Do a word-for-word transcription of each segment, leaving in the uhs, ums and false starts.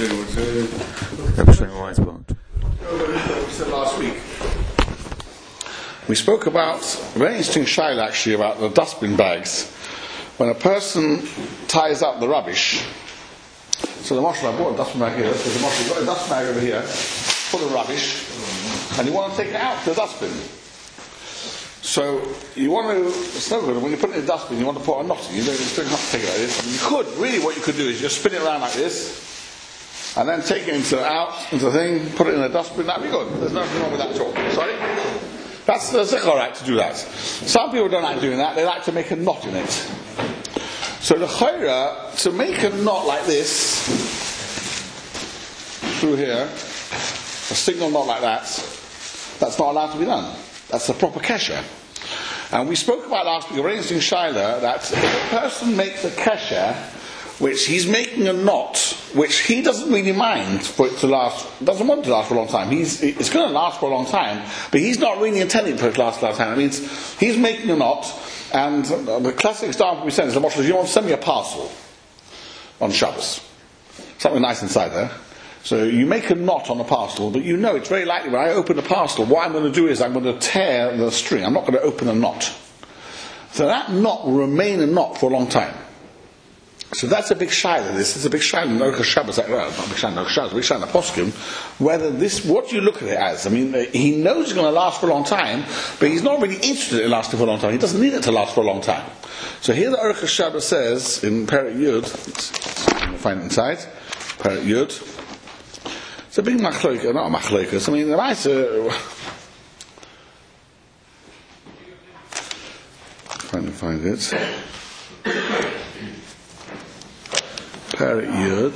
We said last week. We spoke about a very interesting shaila actually about the dustbin bags. When a person ties up the rubbish, so the marshal, I bought a dustbin bag here, so the marshal got a dustbin bag over here, full of rubbish, and you want to take it out to the dustbin. So you want to, it's no good, when you put it in the dustbin you want to put a knot in, you don't, you don't have to take it like this. You could, really what you could do is just spin it around like this, and then take it into out, into the thing, put it in the dustbin, that'd be good. There's nothing wrong with that at all. Sorry? That's, that's alright to do that. Some people don't like doing that, they like to make a knot in it. So the chayra, to make a knot like this, through here, a single knot like that, that's not allowed to be done. That's the proper kesher. And we spoke about last week, a very interesting shaila, that if a person makes a kesher, which he's making a knot, which he doesn't really mind for it to last, doesn't want it to last for a long time. He's, it's going to last for a long time, but he's not really intending for it to last for a long time. It means he's making a knot, and the classic example we send is the Moshe, you want to send me a parcel on Shabbos. Something nice inside there. So you make a knot on a parcel, but you know it's very likely when I open the parcel, what I'm going to do is I'm going to tear the string. I'm not going to open a knot. So that knot will remain a knot for a long time. So that's a big shaila. This is a big shaila in Orchos Shabbos. Well, not a big shaila in Orchos Shabbos, a big shaila in the Poskim. Whether this, what do you look at it as? I mean, he knows it's going to last for a long time, but he's not really interested in lasting for a long time. He doesn't need it to last for a long time. So here the Orchos Shabbos says in Perek Yud, you'll find it inside, Perek Yud. It's a big machloika, not a machloika. I mean, the mice are... Trying to find it. Perek Yud.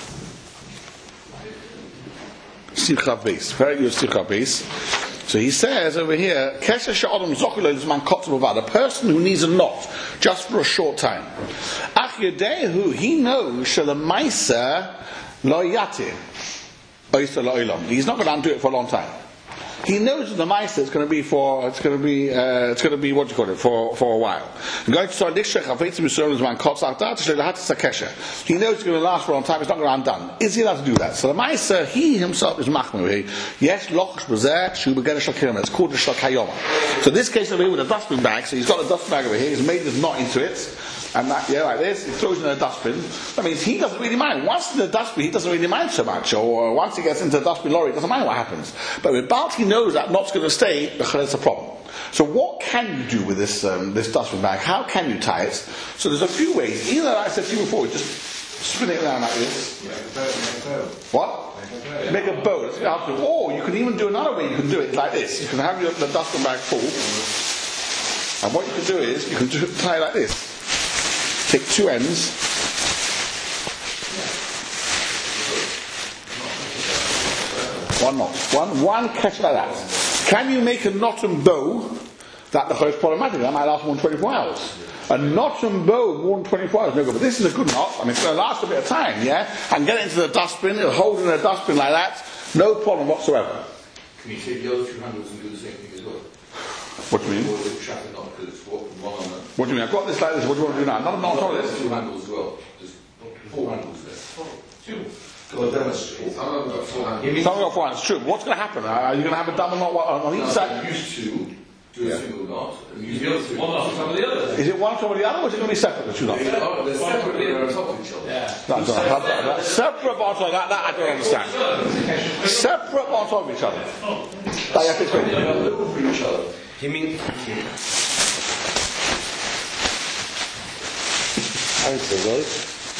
Simcha Beis. Perek Yud Simcha Beis. So he says over here, Kesher she'adam zokulei l'zman kotzah b'vad, a person who needs a knot just for a short time. Ach yedehu, he knows shelemaisa lo yatir. He's not going to undo it for a long time. He knows that the meister is going to be for it's going to be uh, it's going to be what do you call it for for a while. He knows it's going to last for a long time. It's not going to undone. Is he allowed to do that? So the meister, he himself is machmir. Yes, loch b'zeh shu b'geder shel kiyama. It's called the shel kayoma. So this case over here with a dustbin bag. So he's got a dustbin bag over here. He's made this knot into it. And that, yeah, like this, he throws it in a dustbin. That means he doesn't really mind. Once in the dustbin, he doesn't really mind so much. Or once he gets into the dustbin lorry, it doesn't mind what happens. But with Balt, he knows that knot's going to stay, it's a problem. So what can you do with this um, this dustbin bag? How can you tie it? So there's a few ways. Either, like I said to you before, just spin it around like this. What? Make a bow. Or you can even do another way. You can do it like this. You can have your, the dustbin bag full. And what you can do is, you can do, tie it like this. Take two ends. One knot. One, one catch like that. Can you make a knot and bow that the whole is problematic? That might last more than twenty-four hours. A knot and bow more than twenty-four hours, no good. But this is a good knot. I mean, it's going to last a bit of time, yeah? And get it into the dustbin, it'll hold in a dustbin like that, no problem whatsoever. Can you take the other two handles and do the same thing as well? What do you mean? What do you mean? I've got this like this, what do you want to do now? Not a knot on this? Two handles as well. There's four handles there. Two. Some of them got four handles. Some of them got four handles, true. What's going to happen? Are you going to have a double knot on each side? Use two. Do a single knot. And use the other two. One on top of the other. Is it one on top of the other, or is it going to be separate, the two knots? They're separately on top of each other. Yeah. No, I don't know. Separate on top of that, that I don't understand. Separate on top of each other. That you have to explain. For each other. You mean... How is it, right?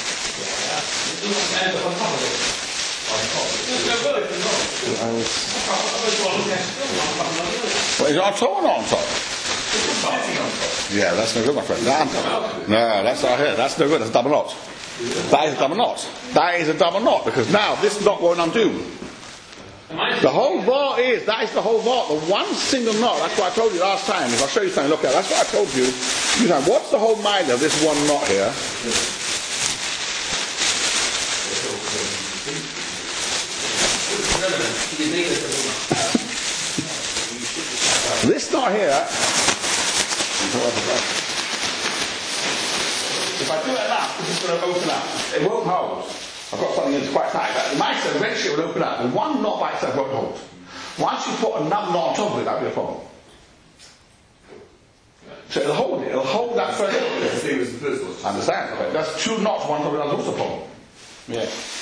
Well, is it on top or not on top? Yeah, that's no good, my friend. No, that's not here. That's no good. That's a double knot. That is a double knot. That is a double knot, because now this knot won't undo. The whole var is, that is the whole var. The one single knot, that's what I told you last time. If I'll show you something, look at it. That's what I told you. You know, what's the whole mile of this one knot here? This knot here, if I do it now, this is going to open up. It won't hold. I've got something that's quite tight. The mice eventually will open up, and one knot by itself won't hold. Once you put another knot on top of it, that'll be a problem. So it'll hold it, it'll hold that first knot. Understand? Okay. That's two knots, one top of the other, also a problem. Yeah.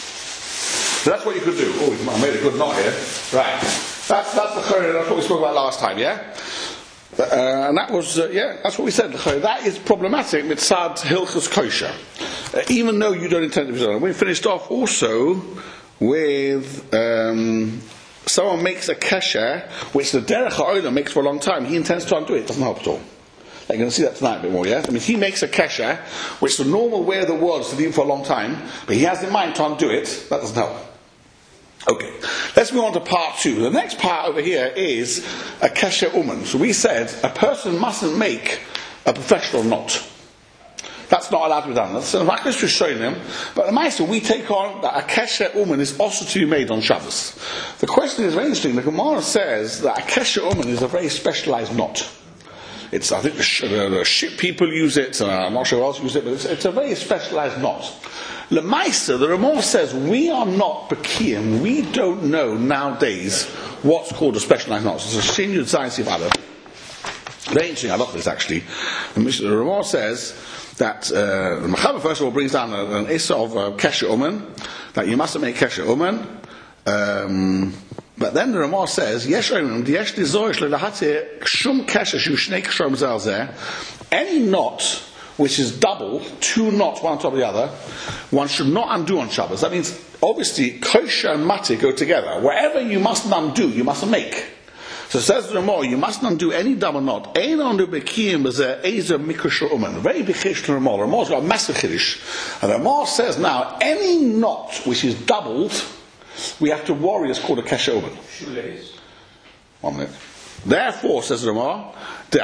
So that's what you could do. Oh, I made a good knot here. Right. That's, that's the chayre, that's what we spoke about last time, yeah? Uh, and that was, uh, yeah, that's what we said. That is problematic, mitzad hilchos kosher. Uh, even though you don't intend to be done. We finished off also with um, someone makes a kesher, which the derech ha'olam makes for a long time. He intends to undo it. It doesn't help at all. You're going to see that tonight a bit more, yeah? I mean, he makes a kesher, which the normal way of the world is to leave for a long time, but he has in mind to undo it. That doesn't help. Okay, let's move on to part two. The next part over here is a kesher uman. So we said a person mustn't make a professional knot. That's not allowed to be done. That's the Rakhsh was showing them. But the Meister, we take on that a kesher uman is also to be made on Shabbos. The question is very interesting. The Gemara says that a kesher uman is a very specialized knot. It's, I think the, sh- the ship people use it, uh, I'm not sure who else uses it, but it's, it's a very specialized knot. Lemaisa, the Ramah says, we are not Bekiyim, we don't know nowadays what's called a specialized knot. So it's a Shin Yud Zayin Sif Aleph. Very interesting, I love this actually. The Ramah says that, uh, the Mechaber first of all brings down an Issa of uh, Kesher Uman, that you mustn't make Kesher Uman. Um, but then the Ramah says, Yesh Uman, Yesh Dizorish Lehatir, Shum Kesher Shu Shnei Kesher Zeh, any knot which is double, two knots one on top of the other, one should not undo on Shabbos. That means, obviously, kosher and matir go together. Wherever you mustn't undo, you mustn't make. So it says the Ramah, you mustn't undo any double knot. Ein undo bekiyim is a ezer mikrosh uman. Very big chiddush to the Ramah. The Ramah's got a massive chiddush. And the Ramah says now, any knot which is doubled, we have to worry is called a kesher uman. Shoelace. One minute. Therefore, says the Ramah, so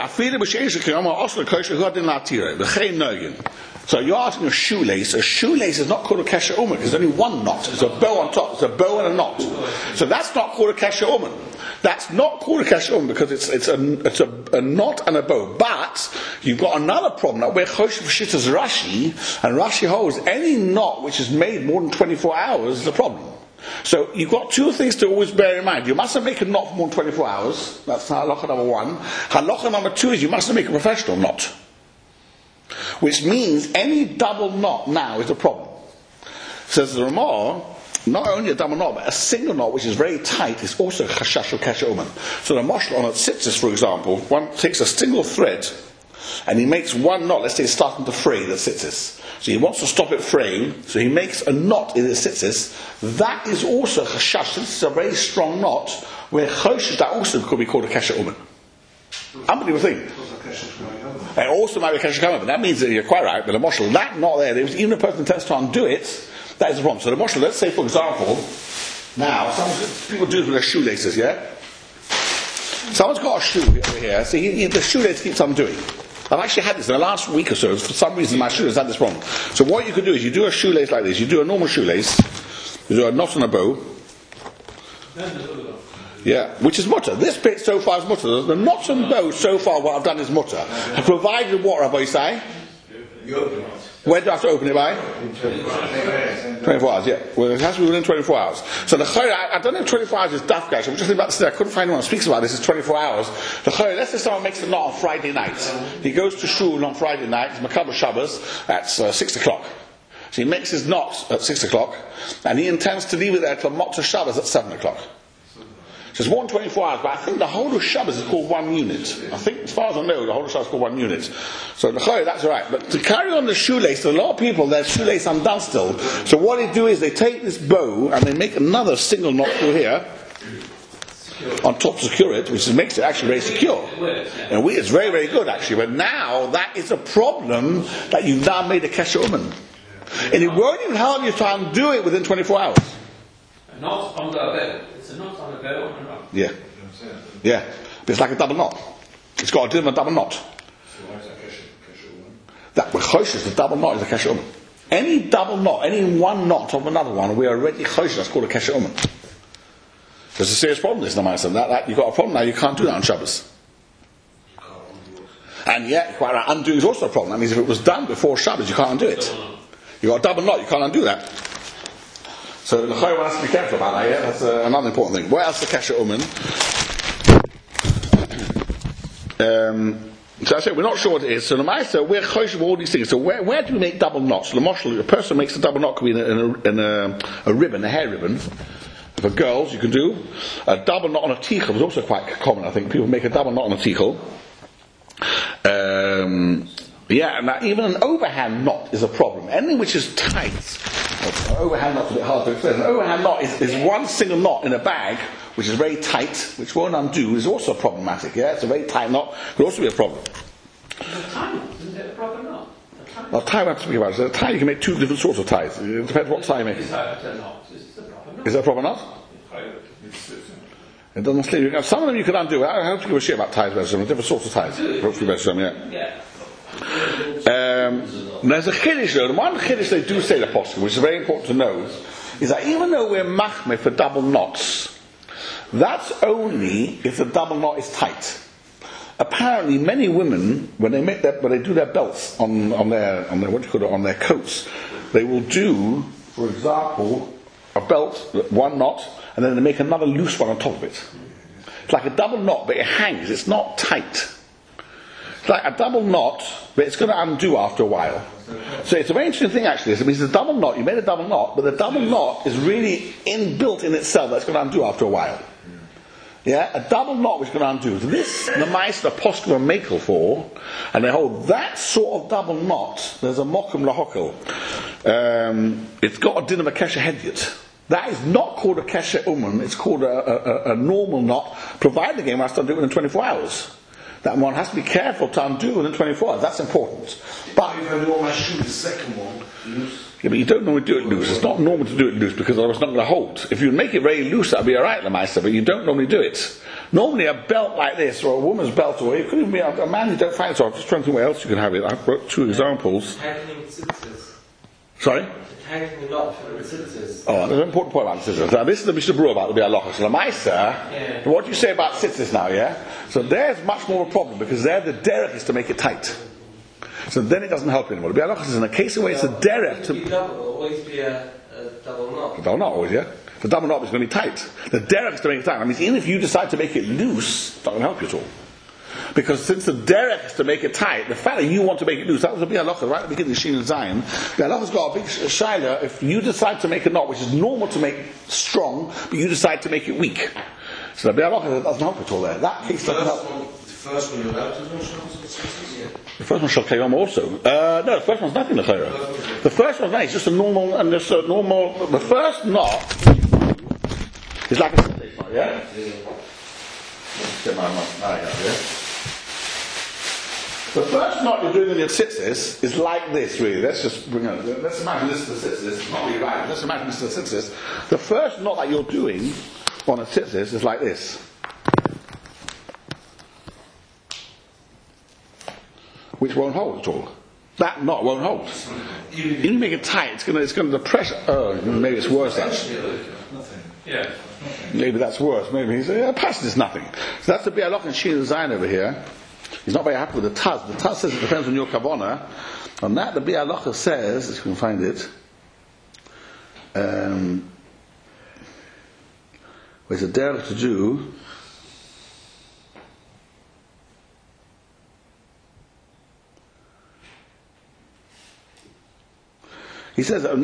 you're asking a shoelace. A shoelace is not called a kesher uman. There's only one knot. It's a bow on top. It's a bow and a knot. So that's not called a kesher uman. That's not called a kesher uman because it's it's a it's a, a knot and a bow. But you've got another problem that where Choshev Shittas Rashi, and Rashi holds any knot which is made more than twenty-four hours is a problem. So you've got two things to always bear in mind. You mustn't make a knot for more than twenty-four hours. That's halacha number one. Halacha number two is you mustn't make a professional knot. Which means any double knot now is a problem. Says the Ramah, not only a double knot, but a single knot which is very tight is also chashash or kesher uman. So the mashal on a tzitzis, for example, one takes a single thread and he makes one knot, let's say it's starting to fray the tzitzis. So he wants to stop it fraying, so he makes a knot in the tzitzis. That is also chashash. This is a very strong knot where choshesh, that also could be called a kesher uman. Unbelievable thing. And also might be a kesher uman. That means that you're quite right, but the mashal, that knot there, even a person intends to undo it, that is the problem. So the mashal, let's say for example, now, some people do it with their shoelaces, yeah? Someone's got a shoe over here, so he, he, the shoelace keeps undoing. I've actually had this in the last week or so. For some reason, my shoelace had this problem. So what you could do is you do a shoelace like this. You do a normal shoelace. You do a knot on a bow. Yeah, which is mutter. This bit so far is mutter. The knot and bow so far, what I've done is mutter. I've provided what, Rabbi say? You open it. When do I have to open it by? twenty-four hours, yeah. Well, it has to be within twenty-four hours. So the chayre, I, I don't know if twenty-four hours is daf gash. I'm just thinking about this today. I couldn't find anyone who speaks about this. It's twenty-four hours. The chayre, let's say someone makes a knot on Friday night. He goes to shul on Friday night, it's Makabel Shabbos, at uh, six o'clock. So he makes his knot at six o'clock, and he intends to leave it there till Motzah Shabbos at seven o'clock. So it's more than twenty-four hours, but I think the whole of Shabbos is called one unit. I think, as far as I know, the whole of Shabbos is called one unit. So that's alright. But to carry on the shoelace, a lot of people, their shoelace undone still. So what they do is they take this bow and they make another single knot through here on top to secure it, which makes it actually very secure. And we, it's very, very good actually. But now that is a problem that you've now made a kesher uman. And it won't even help you to undo it within twenty-four hours. Not on the bed. It's a knot on the bed or not? Yeah. Yeah. But it's like a double knot. It's got a double knot. So why is that kesher uman? That with choshesh, the double knot is a kesher uman. Any double knot, any one knot of another one, we are already choshesh, that's called a kesher uman. There's a serious problem, this Namaisa. That, that, you've got a problem now, you can't do that on Shabbos. And yet, quite right, undo is also a problem. That means if it was done before Shabbos, you can't undo it. You've got a double knot, you can't undo that. So the Chayr has to be careful about that, yeah? That's uh, another important thing. What else the Kesher Uman? Um, so I said, we're not sure what it is. So the Ma'aser, we're chosh of all these things. So where, where do we make double knots? The Moshel, a person makes a double knot, could be in a, in a, in a, a ribbon, a hair ribbon. For girls, you can do a double knot on a tichel. Is also quite common, I think. People make a double knot on a tichel. Um, yeah, and even an overhand knot is a problem. Anything which is tight, an overhand knot's a bit hard to explain. An overhand knot is, is one single knot in a bag, which is very tight, which won't undo, is also problematic. Yeah, it's a very tight knot, could also be a problem. The tie knot, isn't it a proper knot? A tie knot. Well, tie we have to speak about. So a tie, you can make two different sorts of ties. It depends what tie you make. It's a knot. It's a proper knot. Is that a proper knot? It doesn't sleep. Some of them you can undo. I have to give a shit about ties, Be'ez Hashem. Different sorts of ties. Hopefully, Be'ez Hashem, yeah. Yeah. Um, there's a chiddush though. The one chiddush they do say the posture, which is very important to know, is that even though we're machmeh for double knots, that's only if the double knot is tight. Apparently, many women, when they make their, when they do their belts on, on their, on their, what do you call it, on their coats, they will do, for example, a belt, one knot, and then they make another loose one on top of it. It's like a double knot, but it hangs. It's not tight. It's like a double knot, but it's going to undo after a while. So it's a very interesting thing, actually. It means a double knot. You made a double knot, but the double knot is really inbuilt in itself. That's going to undo after a while. Yeah, a double knot which is going to undo. So this, the mice, the poskim are makel for, and they hold that sort of double knot. There's a mokum lahokel. Um, it's got a din of a kesher hedyot. That is not called a kesher uman. It's called a, a, a, a normal knot, provided the game has to undo within twenty-four hours. That one has to be careful to undo within twenty-four hours. That's important. But if I do my shoe, the second one, loose. Yeah, but you don't normally do it loose. It's not normal to do it loose because otherwise it's not going to hold. If you make it very loose, that'll be alright, Lamaisa, but you don't normally do it. Normally a belt like this, or a woman's belt, or it could even be a, a man you don't find, so I'm just trying to think where else you can have it. I've got two examples. Tightening scissors. Sorry? Tightening a knot for the scissors. Oh, there's an important point about the scissors. Now, this is the Mishnah Berurah about the Bi'alocha. So, Lamaisa, Yeah. what do you say about scissors now, yeah? So there's much more of a problem because there the derech is to make it tight. So then it doesn't help anymore. The Bi'alocha is in a case where it's a derech to... It will always be a, a double knot. The double knot always, yeah? The double knot is going to be tight. The derech is to make it tight. That means even if you decide to make it loose, it's not going to help you at all. Because since the derech is to make it tight, the fact that you want to make it loose, that was a Bi'alocha, right at the beginning of Shin and Zion. Bi'alocha's got a big shaila if you decide to make a knot, which is normal to make strong, but you decide to make it weak. So the Bi'alocha doesn't help at all there. That case doesn't help. The first one you're allowed to do scissors? Yeah. The first one shall Kayom also. Uh, no, the first one's nothing L'chayra. The first one's nice, just a normal, and just a normal, the first knot is like a Sunday knot, yeah? Yeah. Let's get my mark out here. The first knot you're doing in your tzitzis is like this, really. Let's just bring it. Let's imagine this is the tzitzis. Not really right. Let's imagine this is the tzitzis. The first knot that you're doing on a tzitzis is like this. Which won't hold at all. That knot won't hold. If you make it tight, it's going to, it's going to, the pressure, oh, maybe it's worse actually. Yeah. Maybe that's worse. Maybe he's, yeah, passion is nothing. So that's the Bi'alocha and Shin and Zion over here. He's not very happy with the Taz. The Taz says it depends on your Kavanah. On that, the Bi'alocha says, if you can find it, um, there's a derech to do. He says, the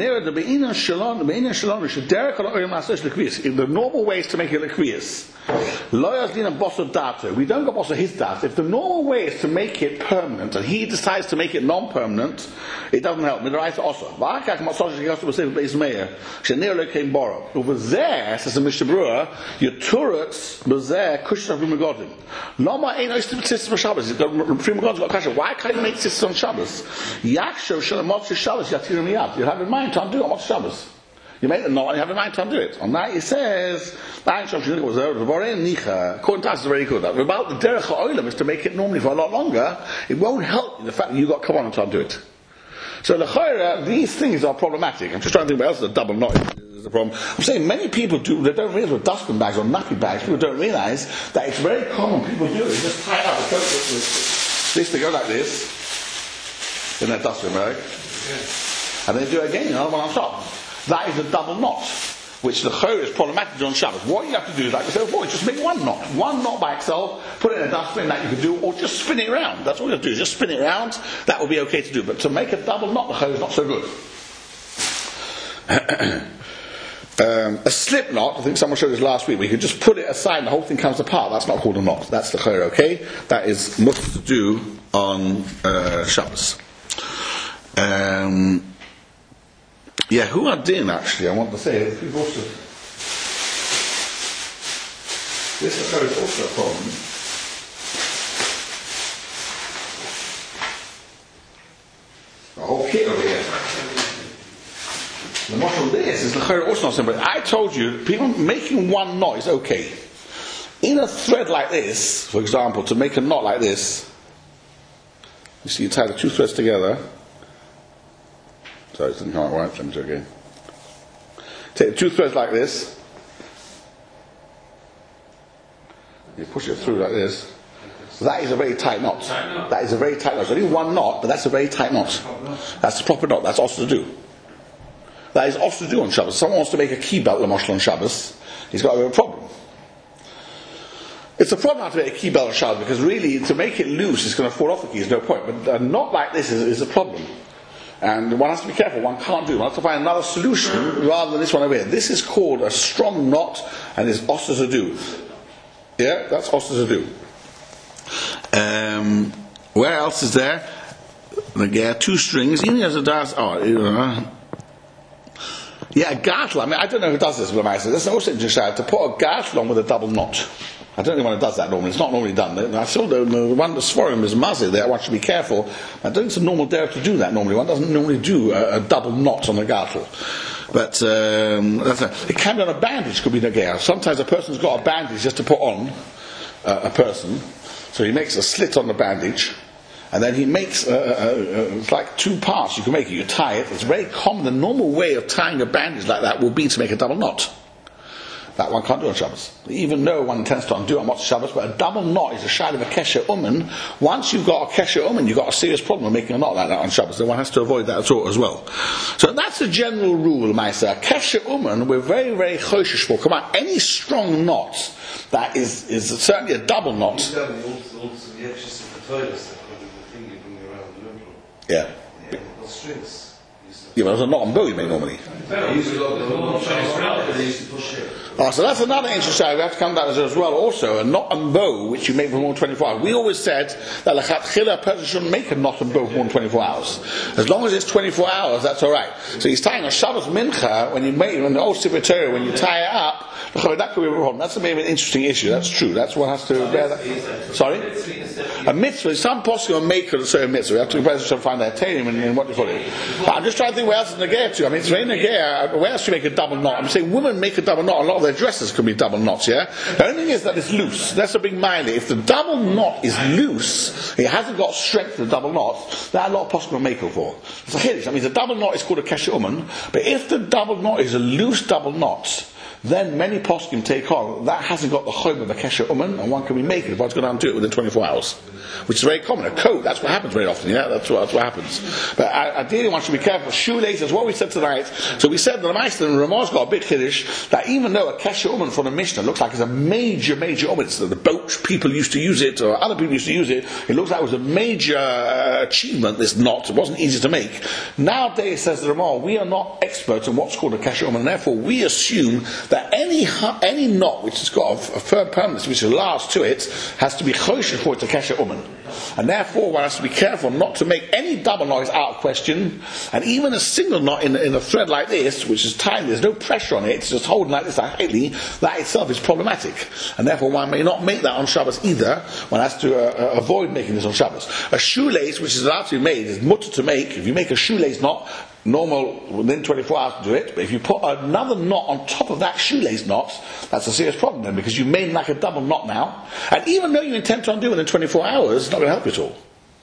normal way is to make it lekvius. We don't go bosso his dat. If the normal way is to make it permanent, and he decides to make it non-permanent, it doesn't help. Over there, says the Mishnah Berurah, your turrets, there, cushion of Rumagodim. Lama ain't no sisters for Shabbos. Rumagodim's got question. Why can't you make sisters on Shabbos? Yaksho shalamot Shabbos yatirim miyad. You have in mind to undo it on Shabbos. You make the knot and you have in mind to undo it. On that it says, according to us it's very good. About the derech ha'olam is to make it normally for a lot longer. It won't help you the fact that you got kavanah to undo it. So the chayra, these things are problematic. I'm just trying to think what else is a double knot is the problem. I'm saying many people do, they don't realize with dustbin bags or nappy bags, people don't realize that it's very common. People do it, they just tie up the coat with this, they go like this, in their dustbin bag. Yeah. And then do it again, another one on top. That is a double knot. which the chayr is problematic on Shabbos. What you have to do is, like we said before, just make one knot. One knot by itself, put it in a dustbin, that you can do, or just spin it around. That's all you have to do, just spin it around. That will be okay to do. But to make a double knot, the chayr is not so good. um, a slip knot, I think someone showed us last week, we could just put it aside and the whole thing comes apart. That's not called a knot. That's the chayr, okay? That is much to do on uh, Shabbos. Um... Yeah, who are din actually, I want to say, we've also, this is also a problem. The whole kit over here. The model of this is the chayr also not simple. I told you, people making one knot is okay. In a thread like this, for example, to make a knot like this, you see you tie the two threads together. Sorry, it didn't come out right. Let me do it again. Take two threads like this. You push it through like this. That is a very tight knot. That is a very tight knot. It's only one knot, but that's a very tight knot. That's the proper knot. That's also to do. That is also to do on Shabbos. Someone wants to make a key belt l'moshel on Shabbos. He's got a real problem. It's a problem how to make a key belt on Shabbos because really to make it loose, it's going to fall off the key. There's no point. But a knot like this is, is a problem. And one has to be careful, one can't do it. One has to find another solution rather than this one over here. This is called a strong knot and is osser to do. Yeah, that's osser to do. Um, where else is there? Again, two strings. Even as it does, oh, uh, yeah, a gartel. I mean, I don't know who does this, but I say, that's also interesting to put a gartel on with a double knot. I don't know anyone who does that normally. It's not normally done. I saw the, the one the Sforim is mazir there. One should be careful. I don't think it's a normal dare to do that normally. One doesn't normally do a, a double knot on a gartel. But um, that's a, it can be on a bandage. Could be nagea. Sometimes a person's got a bandage just to put on uh, a person. So he makes a slit on the bandage, and then he makes uh, uh, uh, it's like two parts. You can make it. You tie it. It's very common. The normal way of tying a bandage like that will be to make a double knot. That one can't do on Shabbos. Even though one intends to undo on Motzei Shabbos, but a double knot is a shad of a kesher umen. Once you've got a kesher umen, you've got a serious problem of making a knot like that on Shabbos. Then one has to avoid that at all as well. So that's the general rule, Maisa. Kesher umen, we're very, very choshish for. Come on, any strong knot that is, is certainly a double knot. Yeah. Yeah, but there's a knot on bow you make normally. Oh, so that's another interesting. We have to come down as well. Also, a knot and bow which you make for more than twenty-four hours. We always said that lechatchila a person shouldn't make a knot and bow for more than twenty-four hours. As long as it's twenty-four hours, that's all right. So he's tying a Shabbos mincha when you make in the old Sefer Torah when you tie it up. That could be a problem. That's a maybe an interesting issue. That's true. That's what has to bear that. Sorry, a mitzvah. Some possible make a certain mitzvah. We have to to find that terim and, and what do you call it. But I'm just trying to think where else is negaya to. I mean, it's very negaya. Where else do you make a double knot? I'm saying women make a double knot. A lot of their dresses can be double knots. Yeah. The only thing is that it's loose. That's a big mile. If the double knot is loose, it hasn't got strength to the double knot. That a lot of possible make it for. It's a hiddish. I mean, the double knot is called a kesher uman. But if the double knot is a loose double knot, then many poskim take on that hasn't got the chayv of a kesher uman, and one can be making if one's going down and do it within twenty-four hours, which is very common. A coat, that's what happens very often. Yeah, that's what, that's what happens. But ideally, one should be careful. Shoelaces, what we said tonight. So we said that the Meister and Ramah's got a big kiddush that even though a kesher uman from the Mishnah looks like it's a major, major uman, it's the boat people used to use it, or other people used to use it. It looks like it was a major uh, achievement. This knot, it wasn't easy to make. Nowadays, says the Ramah, we are not experts in what's called a kesher uman, and therefore we assume that any any knot which has got a, a firm permanence, which is last to it, has to be choshev for it to kesher uman. And therefore one has to be careful not to make any double knot is out of question, and even a single knot in, in a thread like this, which is tiny, there's no pressure on it, it's just holding like this tightly, that itself is problematic. And therefore one may not make that on Shabbos either. One has to uh, uh, avoid making this on Shabbos. A shoelace which is allowed to be made is mutter to make. If you make a shoelace knot, normal within twenty-four hours to do it, but if you put another knot on top of that shoelace knot, that's a serious problem then, because you made like a double knot now, and even though you intend to undo it within twenty-four hours, it's not going to help you at all.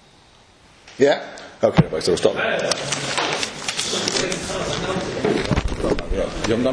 Yeah? Okay, so we'll stop.